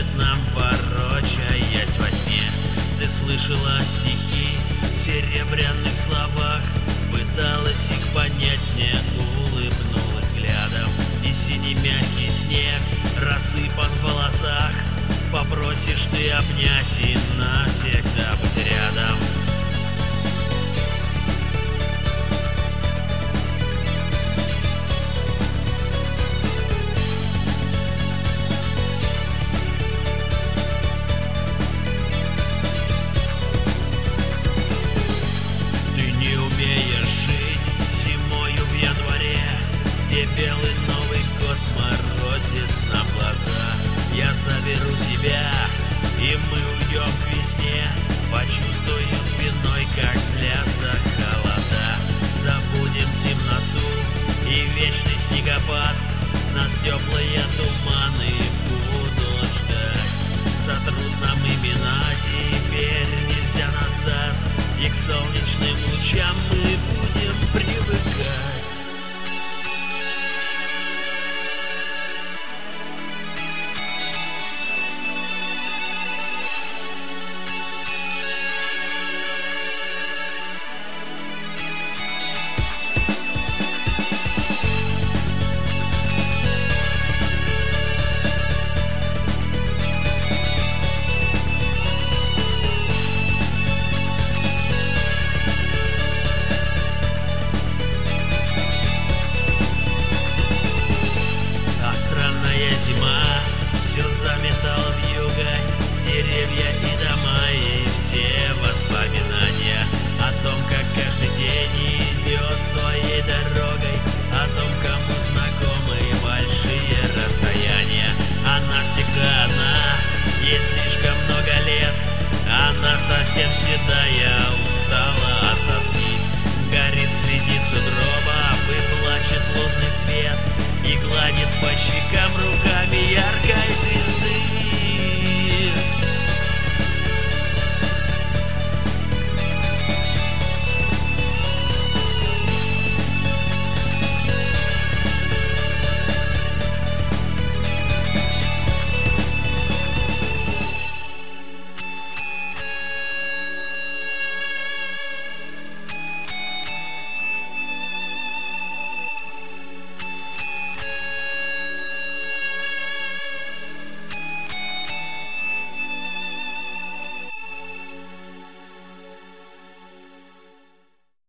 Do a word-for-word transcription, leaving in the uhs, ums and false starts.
шепчет нам, ворочаясь во сне. Ты слышала стихи в серебряных словах, пыталась их понять, не улыбнулась взглядом. И синий мягкий снег рассыпан в волосах, попросишь ты обнять и навсегда быть рядом. Где белый Новый год морозит нам глаза, я заберу тебя, и мы уйдем к весне. Почувствую спиной, как длятся холода. Забудем темноту и вечный снегопад. Нас теплые туманы будут ждать. Сотрут нам имена, теперь нельзя назад. И к солнечным лучам мы будем